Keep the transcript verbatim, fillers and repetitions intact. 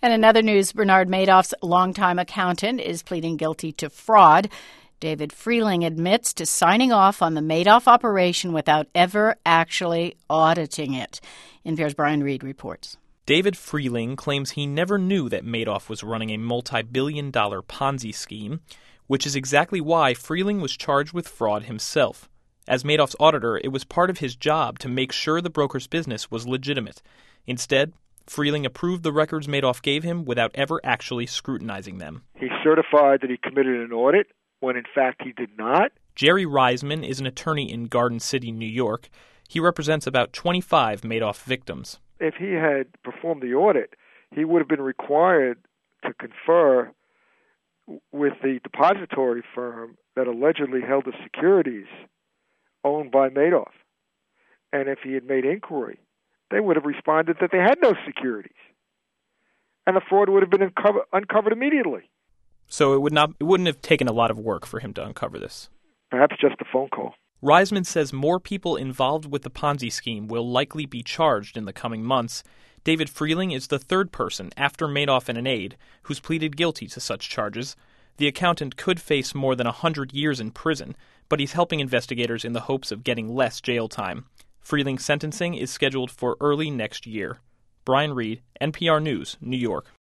And in other news, Bernard Madoff's longtime accountant is pleading guilty to fraud. David Freeling admits to signing off on the Madoff operation without ever actually auditing it. N P R's Brian Reed reports. David Freeling claims he never knew that Madoff was running a multi-billion dollar Ponzi scheme, which is exactly why Freeling was charged with fraud himself. As Madoff's auditor, it was part of his job to make sure the broker's business was legitimate. Instead, Freeling approved the records Madoff gave him without ever actually scrutinizing them. He certified that he committed an audit when in fact he did not. Jerry Reisman is an attorney in Garden City, New York. He represents about twenty-five Madoff victims. If he had performed the audit, he would have been required to confer with the depository firm that allegedly held the securities owned by Madoff. And if he had made inquiry, they would have responded that they had no securities. And the fraud would have been uncover- uncovered immediately. So it would not, it wouldn't have taken a lot of work for him to uncover this. Perhaps just a phone call. Reisman says more people involved with the Ponzi scheme will likely be charged in the coming months. David Freeling is the third person, after Madoff and an aide, who's pleaded guilty to such charges. The accountant could face more than one hundred years in prison, but he's helping investigators in the hopes of getting less jail time. Freeling's sentencing is scheduled for early next year. Brian Reed, N P R News, New York.